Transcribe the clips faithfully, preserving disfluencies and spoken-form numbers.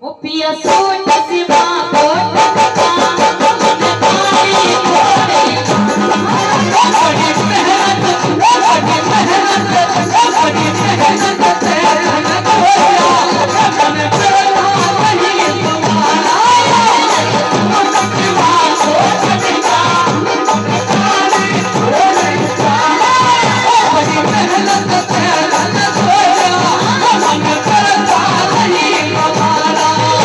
वो पिया सूट सिवा कोट का मन पाई घोड़े बड़ी मेहनत बड़ी मेहनत बड़ी मेहनत तेरे न खोया मन करता नहीं तुम्हारा सूट सिवा कोट का मन पाई घोड़े बड़ी मेहनत तेरे न खोया मन करता नहीं तुम्हारा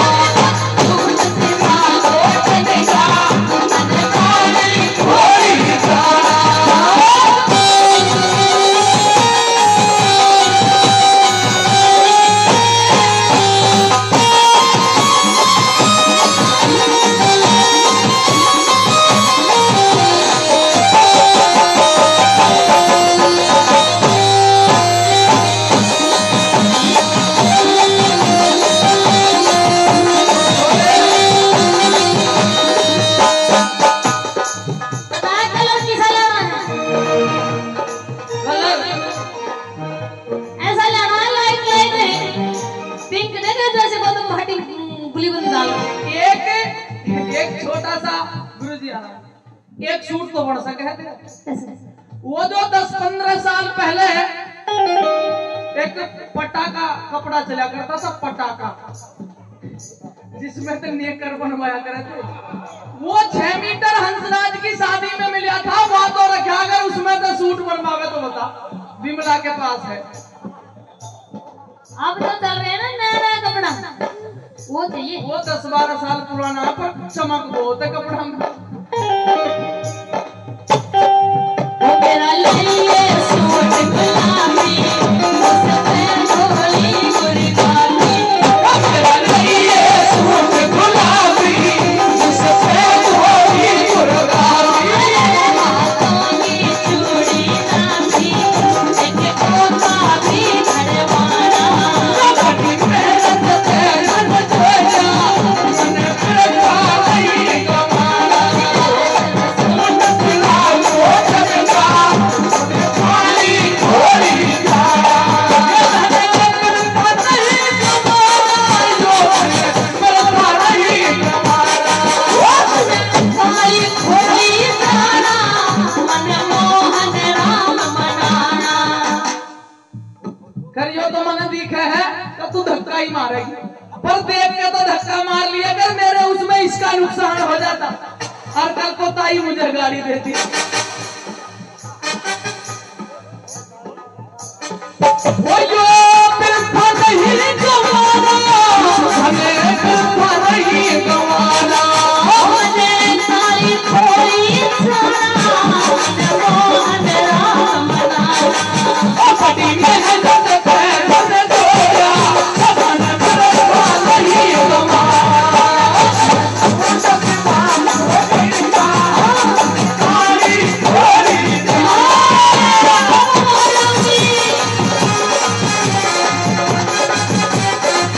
एक सूट तो बन सके वो जो दस पंद्रह साल पहले एक पटाखा कपड़ा चला करता था, पटाखा जिसमें तो नेकर बनवाया करे थे। वो छह मीटर हंसराज की शादी में मिला था, वहां तो रखा, अगर उसमें तो सूट बनवावे तो बता, विमला के पास है। अब तो चल रहे हैं ना नया नया कपड़ा, वो चाहिए। वो दस बारह साल पुराना पर चमक बहुत है कपड़ा में। मेरा लिए सूट गुलाबी सफेद ढोली गुरगाली, मेरा लिए सूट गुलाबी सफेद ढोली गुरगाली, हाथों की चूड़ी नाची एक कोका भी घरवाना, बड़ी मेहनत तेरे न खोया मन करता नहीं तुम्हारा सूट सिवा कोट का पानी घोड़ी खाया करता नहीं तुम्हारा जो करता नहीं तुम्हारा काली घोड़ी सारा मनमोहन राम मनाना। करियो तो मन दिखे है तो तू धक्का ही मारेगी, पर देख के तो धक्का मार लिया कर, मेरे उसमें इसका नुकसान हो जाता और कल को ताई मुझे गाड़ी देती। वो जो बिल्कुल नहीं गवाना, हमें बिल्कुल नहीं गवाना, मुझे काली घोड़ी सारा मनमोहन राम मनाना। बड़ी मेहनत तेरे न खोया मन करता नहीं तुम्हारा सूट सिवा कोट का पानी घोड़ी खाया।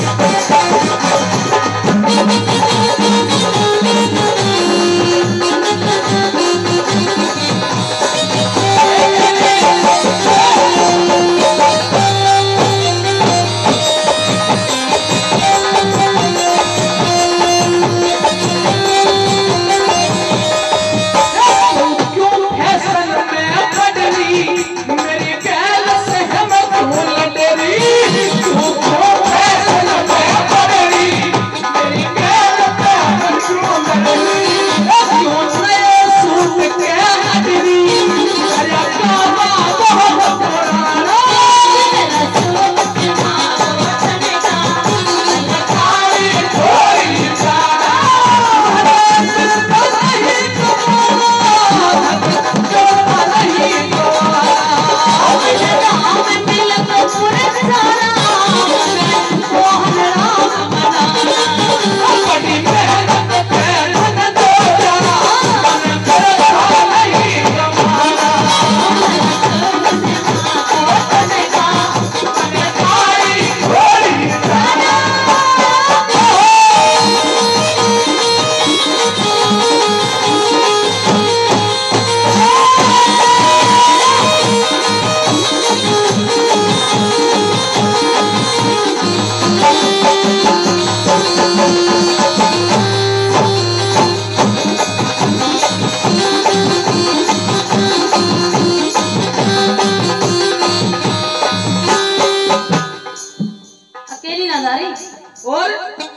और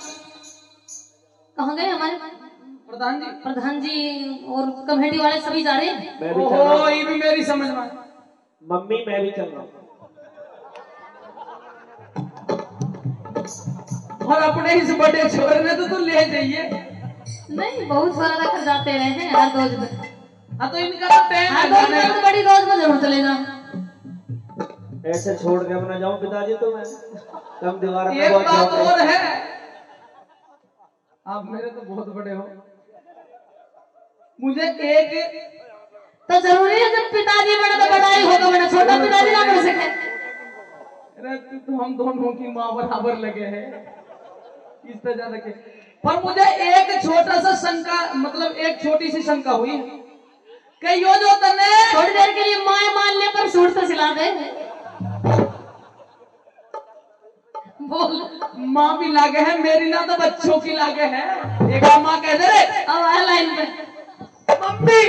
कहाँ गए हमारे प्रधान जी? प्रधान जी और कमेटी वाले सभी जा रहे हैं। मैं भी चल रहा ओहो, हूँ। ये भी मेरी समझ में आया। मम्मी मैं भी चल रहा हूँ। और अपने इस बड़े छोरे ने तो तू ले जाइए। नहीं, बहुत सारा रख जाते रहे हैं हर रोज में। हाँ तो इनका तो टाइम हर है रोज जाने में का। तो बड़ी रोज में जरूर चलेगा। ऐसे छोड़ के अपना जाऊं पिताजी तो मैं कम दीवार एक बात और है, आप मेरे तो बहुत बड़े हो, मुझे एक तो जरूरी है जब पिताजी बड़ा तो बड़ा ही होगा, वरना छोटा पिताजी ना कर सके। अरे तू तो हम दोनों की माँ बराबर लगे हैं इस तरह ज्यादा के। पर मुझे एक छोटा सा शंका, मतलब एक छोटी सी शंका हुई कि यो जो तने थोड़ी देर के लिए माए मानने पर सूट तो सिला दे। बोल। माँ भी लागे है मेरी, ना तो बच्चों की लागे है। एक माँ कह दे रे अब आ लाइन पे। मम्मी,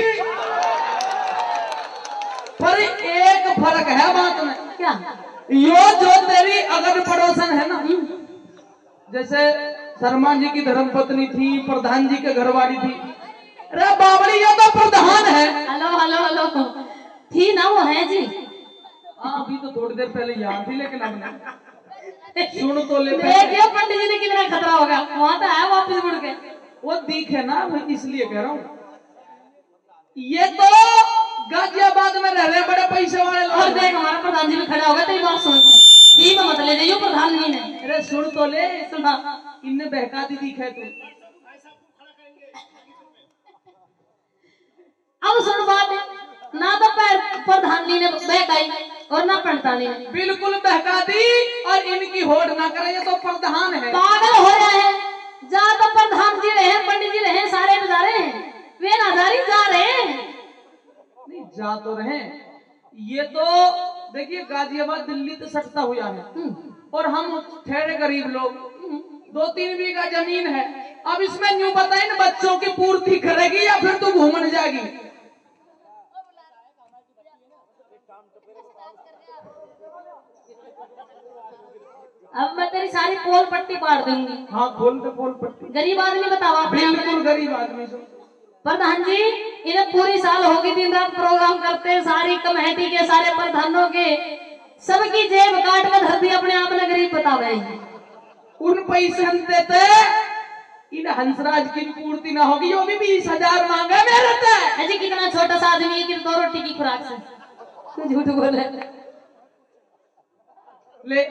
पर एक फर्क है बात में। क्या? यो जो तेरी अगर पड़ोसन है ना, जैसे शर्मा जी की धर्मपत्नी थी, प्रधान जी के घरवाली थी, अरे बाबड़ी ये तो प्रधान है। हेलो हेलो हेलो थी ना, वो है जी। हाँ अभी तो थोड़ी देर पहले याद थी, लेकिन अब नहीं। सुन तो ले देखिए पंडित जी ने कितना खतरा होगा, वहां तो है वापिस मुड़ के। वो दिखे ना, मैं इसलिए कह रहा हूँ। ये तो गाजियाबाद में रह रहे बड़े पैसे वाले और लोग। देख हमारा प्रधान जी भी खड़ा होगा तेरी बात सुन के। ठीक है, मत ले जाइयो प्रधान जी ने। अरे सुन तो ले, सुना। इनने बहका दी दिखे तू। अब सुन बात, ना तो प्रधान जी ने बहकाई और ना पंडितानी ने। बिल्कुल बहका दी, और इनकी होड़ ना करे, ये तो प्रधान है। पागल हो रहा है। जहाँ तो प्रधान जी रहे, पंडित जी रहे, सारे जा रहे हैं, वे नाजारी जा रहे हैं। नहीं जा तो रहे, ये तो देखिए गाजियाबाद दिल्ली तो सटता हुआ है, और हम ठहरे गरीब लोग, दो तीन बीघा जमीन है। अब इसमें न्यू बताए ना, बच्चों की पूर्ति करेगी या फिर तू घूमने जाएगी? अब मैं तेरी सारी पोल पट्टी पाड़ दूंगी। हाँ खोल दे पोल पट्टी। गरीब आदमी बताओ अपने आप बिल्कुल में। गरीब आदमी से। प्रधान जी इन्हें पूरी साल होगी दिन रात प्रोग्राम करते, सारी कमेटी के सारे प्रधानों के सबकी जेब काट कर धर दी, अपने आप ने गरीब बतावे। उन पैसे हम देते, इन हंसराज की भी पूर्ति ना होगी, वो भी बीस हजार मांगा मेरे से। अजी कितना छोटा सा आदमी है कि दो रोटी की खुराक से तू झूठ बोले। ले,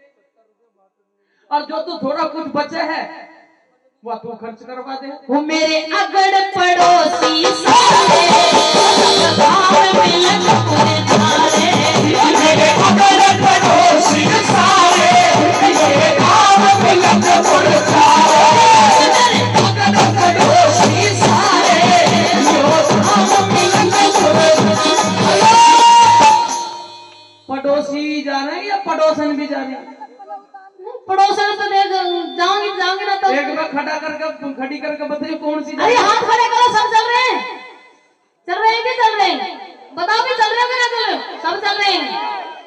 और जो तू थोड़ा कुछ बचे है वह तू खर्च करवा दे। वो मेरे अगड़ पड़ोसी सारे गाँव मिलन पूरे सारे, मेरे अगड़ पड़ोसी सारे, मेरे गाँव मिलन पूरे सारे, अगड़ पड़ोसी सारे, मेरे गाँव मिलन पूरे सारे। पड़ोसी जा रहे हैं या पड़ोसन भी जा रहे हैं? पड़ोसन तो दे जाऊंगी जाऊंगी ना तो। एक बार खड़ा करके खड़ी करके बताइए कौन सी? अरे हाथ खड़े करो, सब चल रहे हैं, चल रहे हैं कि चल रहे हैं? बताओ कि चल रहे हो कि ना चल रहे हो? सब चल रहे हैं।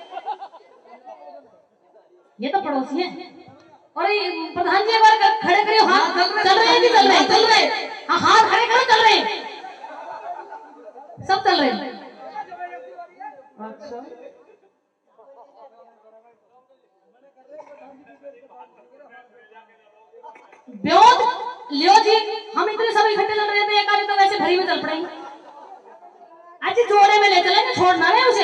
ये तो पड़ोसी है। और ये प्रधान जी एक बार खड़े करियो हाथ। चल रहे हैं कि चल रहे हैं? चल रहे हैं। हाँ हाथ खड़े करो, चल रहे हैं, सब चल रहे हैं। अच्छा ब्योत लियो जी, हम इतने सब इकट्ठे चल रहे थे, एक आदमी तो वैसे भरी में चल पड़ेंगे। आज जोड़े में ले चलेंगे, छोड़ना है उसे।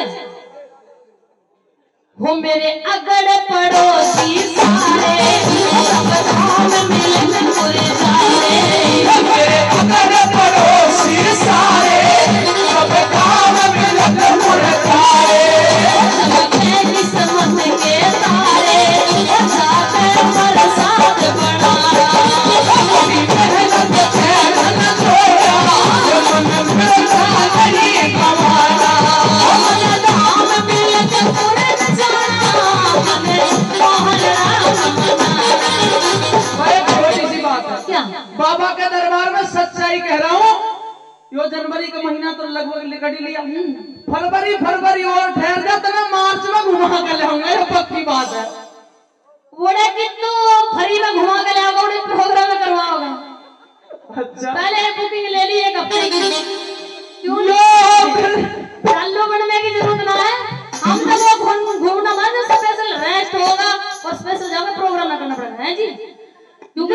वो मेरे अगड़ पड़ोसी सारे सब धाम मिलन पूरे सारे, मेरे अगड़ पड़ोसी सारे सब काम मिलन पूरे सारे, मैं किस्मत के तारे जाकर बरसात बना, अपनी मेहनत मेहनत छोड़ा, मन मिलता नहीं कमाना, धाम मिलन पूरे जाना, मोहन राम भाई छोटी सी बात है। क्या? बाबा के दरबार में सच्चाई कह रहा हूँ, यो जनवरी का महीना तो लगभग निकट ही लिया, फरवरी फरवरी और ठहर जा तो मैं मार्च में घुमा कर लाऊंगा, ये पक्की बात है। बड़े कितु फ्री में घुमा के लाओगे बड़े प्रोग्राम में करवाओगे। अच्छा पहले बुकिंग ले ली एक हफ्ते की। क्यों चालू बनने की जरूरत ना है। हम तो वो घूमना मान स्पेशल रेस्ट होगा और स्पेशल जाकर प्रोग्राम ना करना पड़ेगा है जी। क्योंकि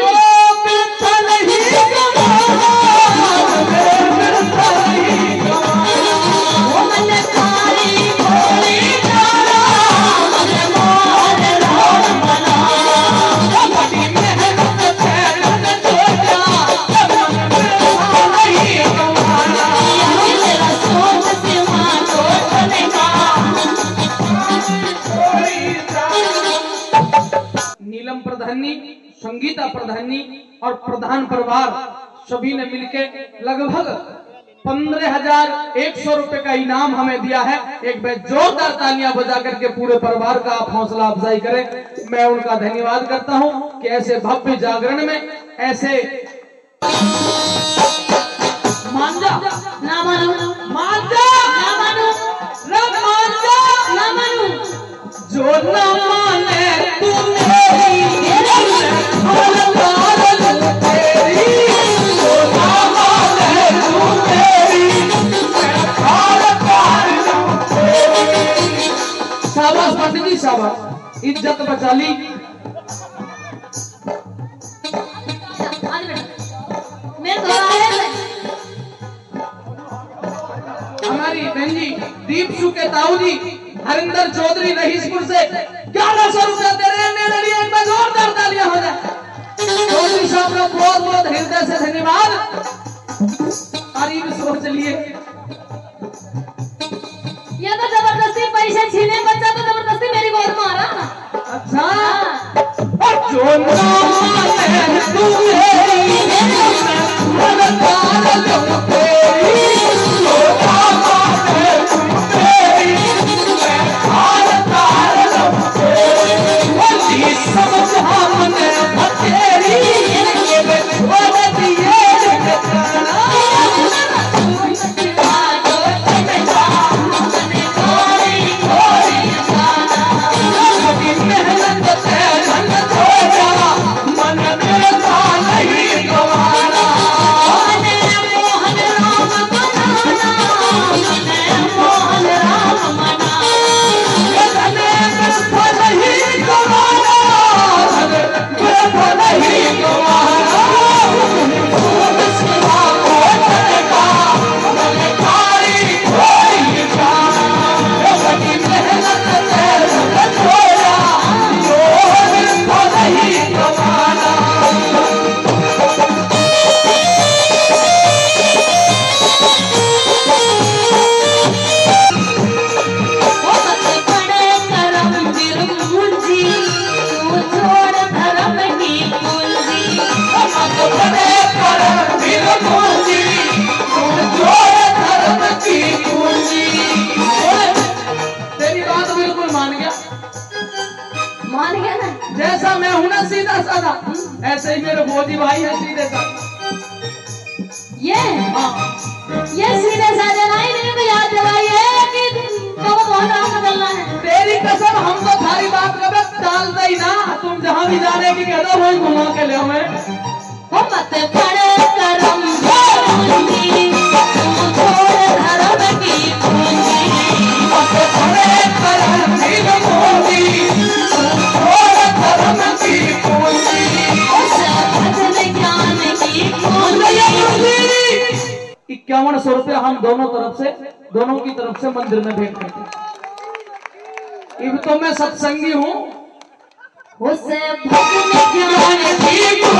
नीलम प्रधानी, संगीता प्रधानी और प्रधान परिवार सभी ने मिलके लगभग पंद्रह हजार एक सौ रुपए का इनाम हमें दिया है। एक बार जोरदार तालियां बजा करके पूरे परिवार का आप हौसला अफजाई करें। मैं उनका धन्यवाद करता हूं कि ऐसे भव्य जागरण में ऐसे मान जा ना मानो मान जा ना मानो रब मान जा ना मानो जो ना माने तू मेरी शाबाश पंडित जी शाबाश, इज्जत बचा ली। आज बेटा मैं तो आए हमारी बहन जी दीप सु के ताऊ जी हरिंदर चौधरी रहीसपुर से ग्यारह सौ रुपया दे रहे हैं। मेरे लिए एक बार जोरदार तालियां हो जाए। चौधरी साहब का बहुत बहुत हृदय से धन्यवाद। तारीफ सोच लिए ये तो जबरदस्ती पैसे छीने बच्चा तो जबरदस्ती मेरी गोद में आ रहा। अच्छा और जो ना माने तू मेरी जैसा मैं हूं ना सीधा साधा, ऐसे ही मेरे मोदी भाई है सीधे साधा। ये हाँ ये सीधे साधे नहीं, नहीं तो याद दिलाई है कि तुमको बहुत राम बदलना है। तेरी कसम हम तो थारी बात कभी टालते ही ना। तुम जहाँ भी जाने की कहते हो वही घुमा के ले हमें। हम मत पड़े करम पूंजी, तुम छोड़ धर्म की पूंजी। मत पड़े करम पूंजी, तुम छोड़ धर्म की पूंजी। भजन ज्ञान की पूंजी। इक्यावन सौ रुपया हम दोनों तरफ से दोनों की तरफ से मंदिर में भेंट करते। इब तो मैं सत्संगी हूँ। उसे भजन ज्ञान की